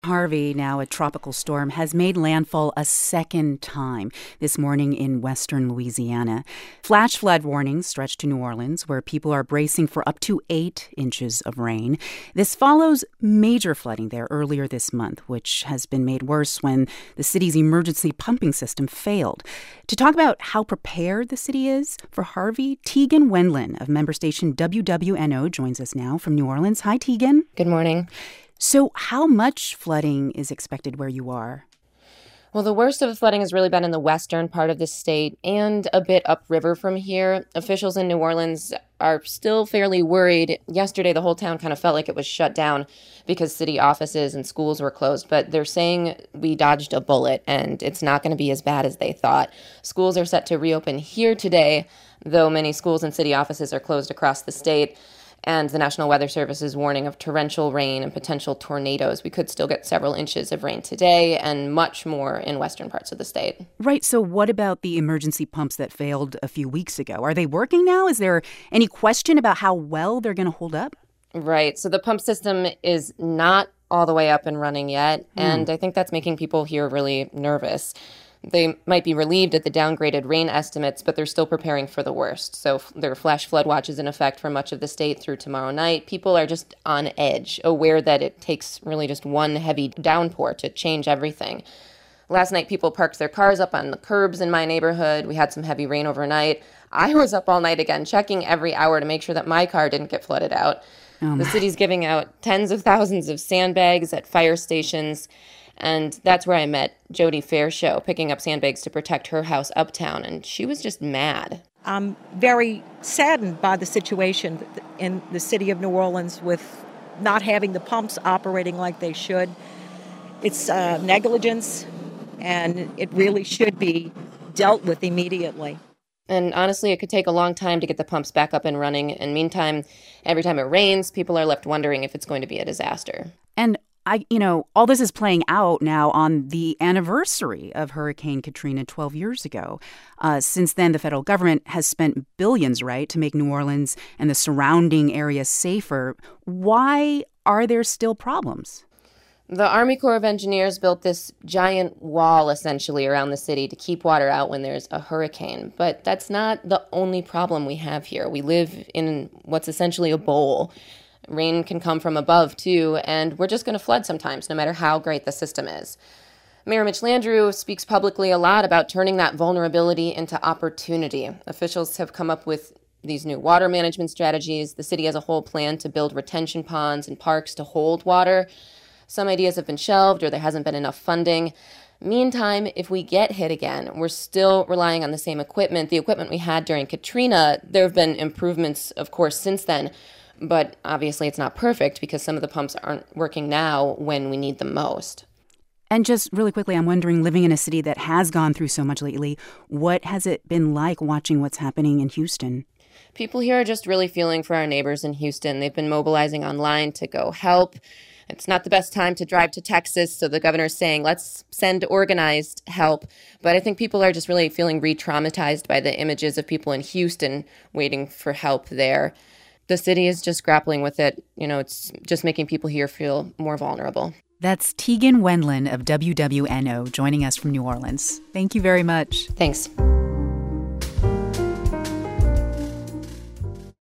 Harvey, now a tropical storm, has made landfall a second time this morning in western Louisiana. Flash flood warnings stretch to New Orleans, where people are bracing for up to 8 inches of rain. This follows major flooding there earlier this month, which has been made worse when the city's emergency pumping system failed. To talk about how prepared the city is for Harvey, Tegan Wendland of member station WWNO joins us now from New Orleans. Hi, Tegan. Good morning. So how much flooding is expected where you are? Well, the worst of the flooding has really been in the western part of the state and a bit upriver from here. Officials in New Orleans are still fairly worried. Yesterday, the whole town kind of felt like it was shut down because city offices and schools were closed. But they're saying we dodged a bullet and it's not going to be as bad as they thought. Schools are set to reopen here today, though many schools and city offices are closed across the state. And the National Weather Service is warning of torrential rain and potential tornadoes. We could still get several inches of rain today and much more in western parts of the state. Right. So what about the emergency pumps that failed a few weeks ago? Are they working now? Is there any question about how well they're going to hold up? Right. So the pump system is not all the way up and running yet. And I think that's making people here really nervous. They might be relieved at the downgraded rain estimates, but they're still preparing for the worst. So there are flash flood watches in effect for much of the state through tomorrow night. People are just on edge, aware that it takes really just one heavy downpour to change everything. Last night, people parked their cars up on the curbs in my neighborhood. We had some heavy rain overnight. I was up all night again, checking every hour to make sure that my car didn't get flooded out. The city's giving out tens of thousands of sandbags at fire stations. And that's where I met Jody Fairshow, picking up sandbags to protect her house uptown. And she was just mad. I'm very saddened by the situation in the city of New Orleans with not having the pumps operating like they should. It's negligence, and it really should be dealt with immediately. And honestly, it could take a long time to get the pumps back up and running. And meantime, every time it rains, people are left wondering if it's going to be a disaster. And all this is playing out now on the anniversary of Hurricane Katrina 12 years ago. Since then, the federal government has spent billions, right, to make New Orleans and the surrounding area safer. Why are there still problems? The Army Corps of Engineers built this giant wall, essentially, around the city to keep water out when there's a hurricane. But that's not the only problem we have here. We live in what's essentially a bowl. Rain can come from above, too, and we're just going to flood sometimes, no matter how great the system is. Mayor Mitch Landrieu speaks publicly a lot about turning that vulnerability into opportunity. Officials have come up with these new water management strategies. The city has a whole plan to build retention ponds and parks to hold water. Some ideas have been shelved or there hasn't been enough funding. Meantime, if we get hit again, we're still relying on the same equipment. The equipment we had during Katrina, there have been improvements, of course, since then. But obviously it's not perfect because some of the pumps aren't working now when we need them most. And just really quickly, I'm wondering, living in a city that has gone through so much lately, what has it been like watching what's happening in Houston? People here are just really feeling for our neighbors in Houston. They've been mobilizing online to go help. It's not the best time to drive to Texas, so the governor's saying, let's send organized help. But I think people are just really feeling re-traumatized by the images of people in Houston waiting for help there. The city is just grappling with it. It's just making people here feel more vulnerable. That's Tegan Wendland of WWNO joining us from New Orleans. Thank you very much. Thanks.